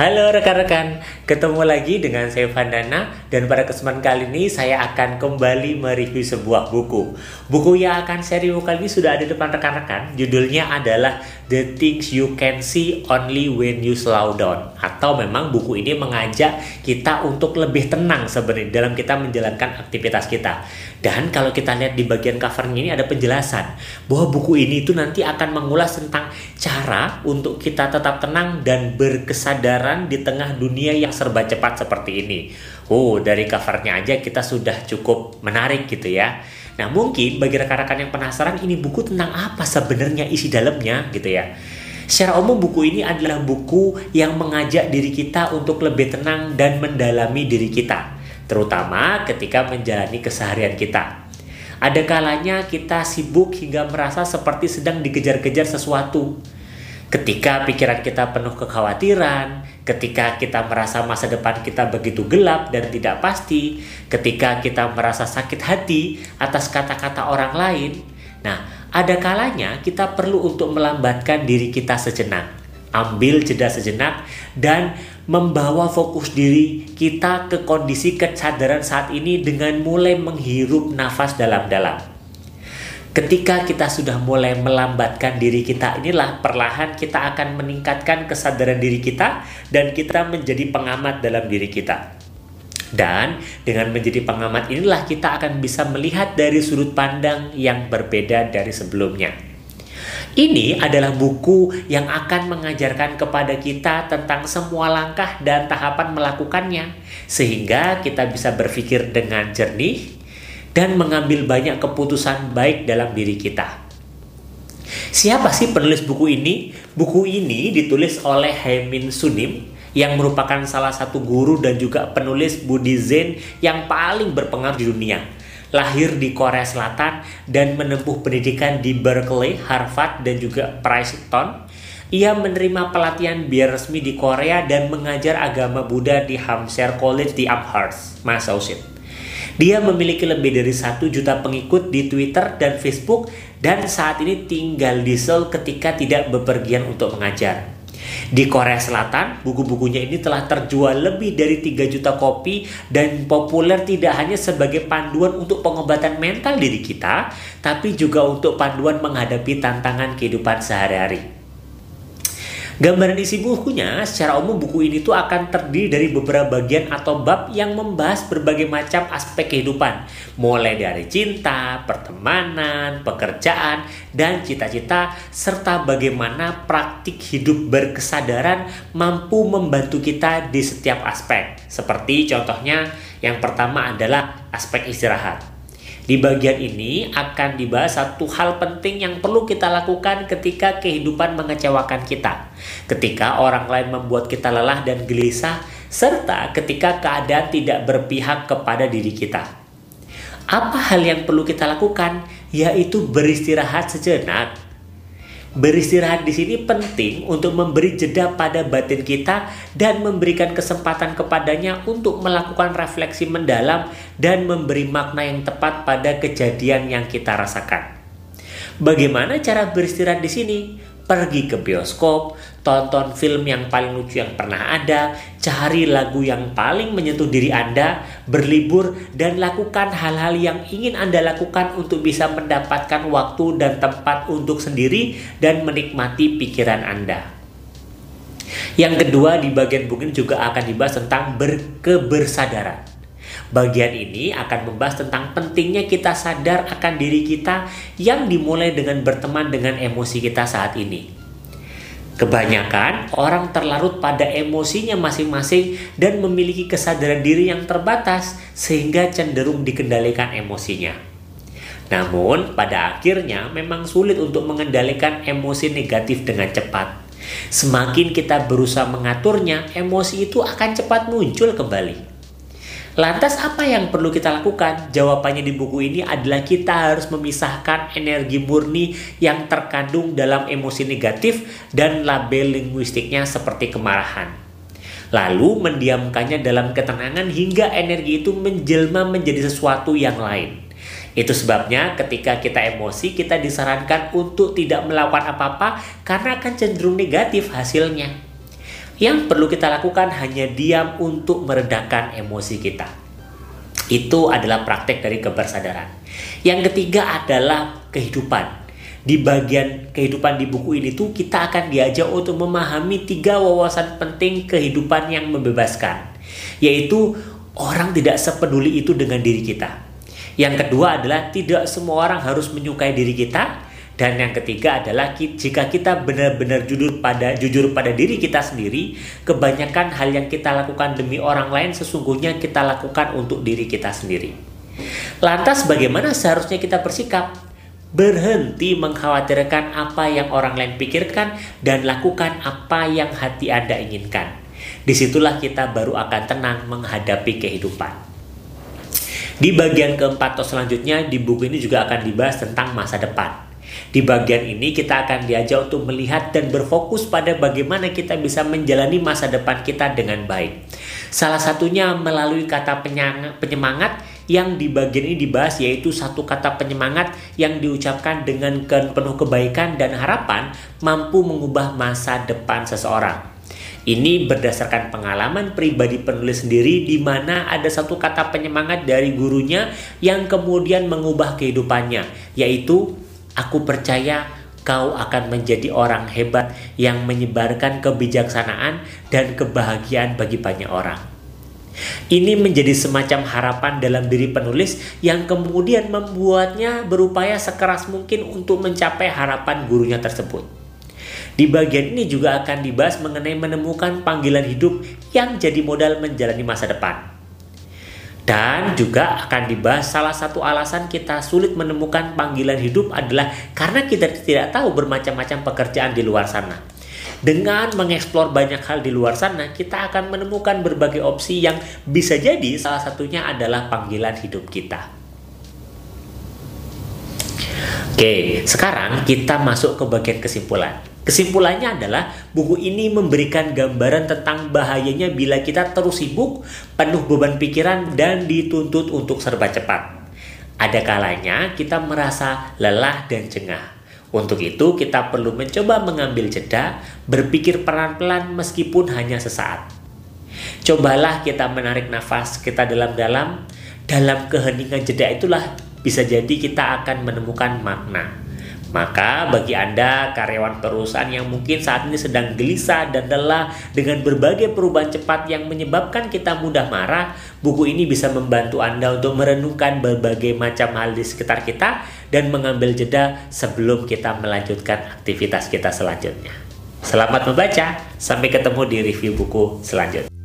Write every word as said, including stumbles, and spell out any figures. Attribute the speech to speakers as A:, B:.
A: Halo rekan-rekan, ketemu lagi dengan saya Vandana dan pada kesempatan kali ini saya akan kembali mereview sebuah buku. Buku yang akan saya review kali ini sudah ada di depan rekan-rekan. Judulnya adalah The Things You Can See Only When You Slow Down. Atau memang buku ini mengajak kita untuk lebih tenang sebenarnya dalam kita menjalankan aktivitas kita. Dan kalau kita lihat di bagian covernya ini ada penjelasan bahwa buku ini itu nanti akan mengulas tentang cara untuk kita tetap tenang dan berkesadaran di tengah dunia yang serba cepat seperti ini. Oh, dari covernya aja kita sudah cukup menarik gitu ya. Nah, mungkin bagi rekan-rekan yang penasaran ini buku tentang apa sebenarnya isi dalamnya gitu ya. Secara umum buku ini adalah buku yang mengajak diri kita untuk lebih tenang dan mendalami diri kita, terutama ketika menjalani keseharian kita. Ada kalanya kita sibuk hingga merasa seperti sedang dikejar-kejar sesuatu. Ketika pikiran kita penuh kekhawatiran, ketika kita merasa masa depan kita begitu gelap dan tidak pasti, ketika kita merasa sakit hati atas kata-kata orang lain, nah, ada kalanya kita perlu untuk melambatkan diri kita sejenak, ambil jeda sejenak, dan membawa fokus diri kita ke kondisi kesadaran saat ini dengan mulai menghirup nafas dalam-dalam. Ketika kita sudah mulai melambatkan diri kita, inilah perlahan kita akan meningkatkan kesadaran diri kita dan kita menjadi pengamat dalam diri kita. Dan dengan menjadi pengamat inilah kita akan bisa melihat dari sudut pandang yang berbeda dari sebelumnya. Ini adalah buku yang akan mengajarkan kepada kita tentang semua langkah dan tahapan melakukannya, sehingga kita bisa berpikir dengan jernih dan mengambil banyak keputusan baik dalam diri kita. Siapa sih penulis buku ini? Buku ini ditulis oleh Haemin Sunim yang merupakan salah satu guru dan juga penulis Buddhism yang paling berpengaruh di dunia. Lahir di Korea Selatan dan menempuh pendidikan di Berkeley, Harvard, dan juga Princeton. Ia menerima pelatihan biar resmi di Korea dan mengajar agama Buddha di Hampshire College di Amherst, Massachusetts. Dia memiliki lebih dari satu juta pengikut di Twitter dan Facebook dan saat ini tinggal di Seoul ketika tidak bepergian untuk mengajar. Di Korea Selatan, buku-bukunya ini telah terjual lebih dari tiga juta kopi dan populer tidak hanya sebagai panduan untuk pengobatan mental diri kita, tapi juga untuk panduan menghadapi tantangan kehidupan sehari-hari. Gambaran isi bukunya, secara umum buku ini tuh akan terdiri dari beberapa bagian atau bab yang membahas berbagai macam aspek kehidupan, mulai dari cinta, pertemanan, pekerjaan, dan cita-cita, serta bagaimana praktik hidup berkesadaran mampu membantu kita di setiap aspek. Seperti contohnya, yang pertama adalah aspek istirahat. Di bagian ini akan dibahas satu hal penting yang perlu kita lakukan ketika kehidupan mengecewakan kita, ketika orang lain membuat kita lelah dan gelisah, serta ketika keadaan tidak berpihak kepada diri kita. Apa hal yang perlu kita lakukan? Yaitu beristirahat sejenak. Beristirahat di sini penting untuk memberi jeda pada batin kita dan memberikan kesempatan kepadanya untuk melakukan refleksi mendalam dan memberi makna yang tepat pada kejadian yang kita rasakan. Bagaimana cara beristirahat di sini? Pergi ke bioskop, tonton film yang paling lucu yang pernah ada, cari lagu yang paling menyentuh diri Anda, berlibur, dan lakukan hal-hal yang ingin Anda lakukan untuk bisa mendapatkan waktu dan tempat untuk sendiri dan menikmati pikiran Anda. Yang kedua, di bagian buku ini juga akan dibahas tentang berkebersadaran. Bagian ini akan membahas tentang pentingnya kita sadar akan diri kita yang dimulai dengan berteman dengan emosi kita saat ini. Kebanyakan orang terlarut pada emosinya masing-masing dan memiliki kesadaran diri yang terbatas sehingga cenderung dikendalikan emosinya. Namun pada akhirnya memang sulit untuk mengendalikan emosi negatif dengan cepat. Semakin kita berusaha mengaturnya, emosi itu akan cepat muncul kembali. Lantas apa yang perlu kita lakukan? Jawabannya di buku ini adalah kita harus memisahkan energi murni yang terkandung dalam emosi negatif dan label linguistiknya seperti kemarahan. Lalu mendiamkannya dalam ketenangan hingga energi itu menjelma menjadi sesuatu yang lain. Itu sebabnya ketika kita emosi kita disarankan untuk tidak melakukan apa-apa karena akan cenderung negatif hasilnya. Yang perlu kita lakukan hanya diam untuk meredakan emosi kita. Itu adalah praktek dari kebersadaran. Yang ketiga adalah kehidupan. Di bagian kehidupan di buku ini tuh kita akan diajak untuk memahami tiga wawasan penting kehidupan yang membebaskan, yaitu orang tidak sepeduli itu dengan diri kita. Yang kedua adalah tidak semua orang harus menyukai diri kita. Dan yang ketiga adalah jika kita benar-benar jujur pada jujur pada diri kita sendiri, kebanyakan hal yang kita lakukan demi orang lain sesungguhnya kita lakukan untuk diri kita sendiri. Lantas bagaimana seharusnya kita bersikap? Berhenti mengkhawatirkan apa yang orang lain pikirkan dan lakukan apa yang hati Anda inginkan. Disitulah kita baru akan tenang menghadapi kehidupan. Di bagian keempat atau selanjutnya di buku ini juga akan dibahas tentang masa depan. Di bagian ini kita akan diajak untuk melihat dan berfokus pada bagaimana kita bisa menjalani masa depan kita dengan baik. Salah satunya melalui kata penyemangat yang di bagian ini dibahas, yaitu satu kata penyemangat yang diucapkan dengan penuh kebaikan dan harapan mampu mengubah masa depan seseorang. Ini berdasarkan pengalaman pribadi penulis sendiri, di mana ada satu kata penyemangat dari gurunya yang kemudian mengubah kehidupannya, yaitu "Aku percaya kau akan menjadi orang hebat yang menyebarkan kebijaksanaan dan kebahagiaan bagi banyak orang." Ini menjadi semacam harapan dalam diri penulis yang kemudian membuatnya berupaya sekeras mungkin untuk mencapai harapan gurunya tersebut. Di bagian ini juga akan dibahas mengenai menemukan panggilan hidup yang jadi modal menjalani masa depan. Dan juga akan dibahas salah satu alasan kita sulit menemukan panggilan hidup adalah karena kita tidak tahu bermacam-macam pekerjaan di luar sana. Dengan mengeksplor banyak hal di luar sana, kita akan menemukan berbagai opsi yang bisa jadi salah satunya adalah panggilan hidup kita. Oke, sekarang kita masuk ke bagian kesimpulan. Kesimpulannya adalah buku ini memberikan gambaran tentang bahayanya bila kita terus sibuk, penuh beban pikiran, dan dituntut untuk serba cepat. Ada kalanya kita merasa lelah dan jengah. Untuk itu kita perlu mencoba mengambil jeda, berpikir pelan-pelan meskipun hanya sesaat. Cobalah kita menarik nafas kita dalam-dalam. Dalam keheningan jeda itulah bisa jadi kita akan menemukan makna. Maka bagi Anda karyawan perusahaan yang mungkin saat ini sedang gelisah dan lelah dengan berbagai perubahan cepat yang menyebabkan kita mudah marah, buku ini bisa membantu Anda untuk merenungkan berbagai macam hal di sekitar kita dan mengambil jeda sebelum kita melanjutkan aktivitas kita selanjutnya. Selamat membaca, sampai ketemu di review buku selanjutnya.